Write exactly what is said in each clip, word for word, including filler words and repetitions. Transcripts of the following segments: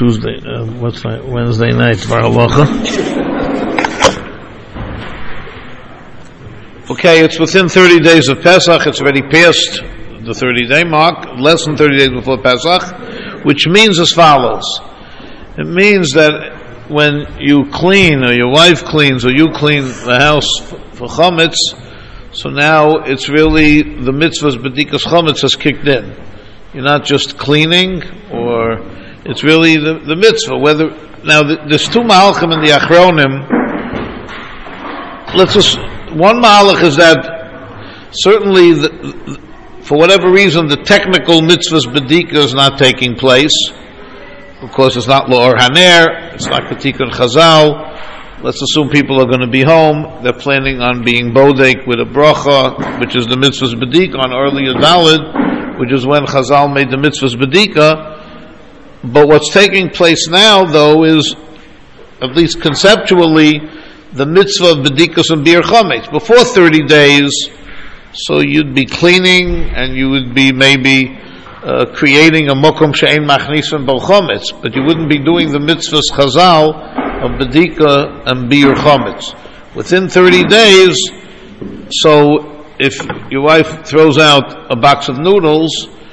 Tuesday, uh, what's night? Wednesday night, Baralacha. Okay, it's within thirty days of Pesach. It's already past the thirty-day mark, less than thirty days before Pesach, which means as follows. It means that when you clean, or your wife cleans, or you clean the house for chametz, so now it's really the mitzvah's bedikas chametz has kicked in. You're not just cleaning, or it's really the, the mitzvah. Whether now the, there's two malachim in the Achronim. Let's just one malach is that certainly the, for whatever reason the technical mitzvah's bedika is not taking place. Of course, it's not Lo'or Haner, it's not Katikun Chazal. Let's assume people are going to be home. They're planning on being Bodek with a bracha, which is the mitzvah's bedika on earlier Dalid, which is when Chazal made the mitzvah's bedika. But what's taking place now, though, is, at least conceptually, the mitzvah of bedikas and bir chametz. Before thirty days, so you'd be cleaning, and you would be maybe Uh, creating a mokum she'ein machnisim bal chometz, but you wouldn't be doing the mitzvahs chazal of bedika and bir chometz. Within thirty days, so if your wife throws out a box of noodles,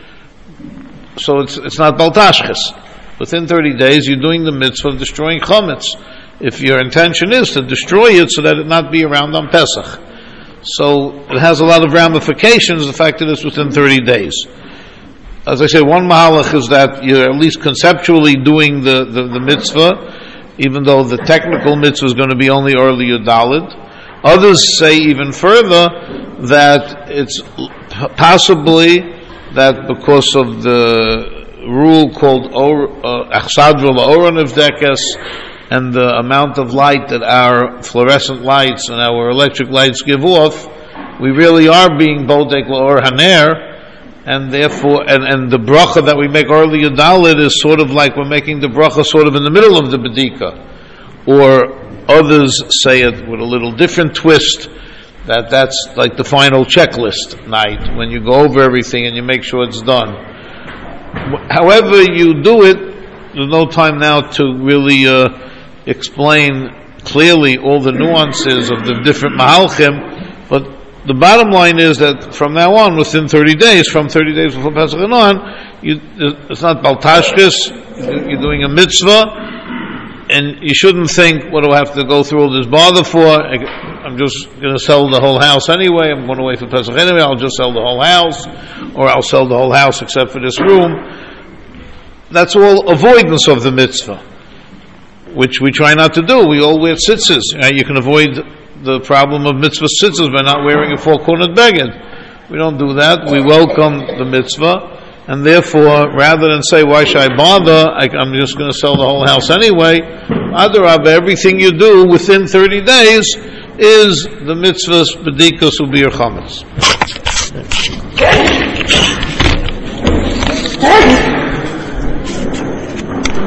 so it's it's not bal tashchis. Within thirty days, you're doing the mitzvah of destroying chometz. If your intention is to destroy it so that it not be around on Pesach. So it has a lot of ramifications, the fact that it's within thirty days. As I say, one mahalach is that you're at least conceptually doing the, the, the mitzvah, even though the technical mitzvah is going to be only early Yudalid. Others say even further that it's possibly that because of the rule called Achsadra La'ora Nevdekes and the amount of light that our fluorescent lights and our electric lights give off, we really are being Bodek La'or Haner. And therefore, and, and the bracha that we make early Yudalid is sort of like we're making the bracha sort of in the middle of the bedika. Or others say it with a little different twist, that that's like the final checklist night, when you go over everything and you make sure it's done. However you do it, there's no time now to really uh, explain clearly all the nuances of the different mahalchim, but the bottom line is that from now on, within thirty days, from thirty days before Pesach and on, you, it's not baltashkis, you're doing a mitzvah, and you shouldn't think, what do I have to go through all this bother for? I'm just going to sell the whole house anyway, I'm going away for Pesach anyway, I'll just sell the whole house, or I'll sell the whole house except for this room. That's all avoidance of the mitzvah, which we try not to do. We all wear tzitzis. Right? You can avoid the problem of mitzvah tzitzis by not wearing a four-cornered beged. We don't do that. We welcome the mitzvah, and therefore, rather than say, why should I bother, I, I'm just going to sell the whole house anyway, adarabah, everything you do within thirty days is the mitzvah's bedikas ubir chametz.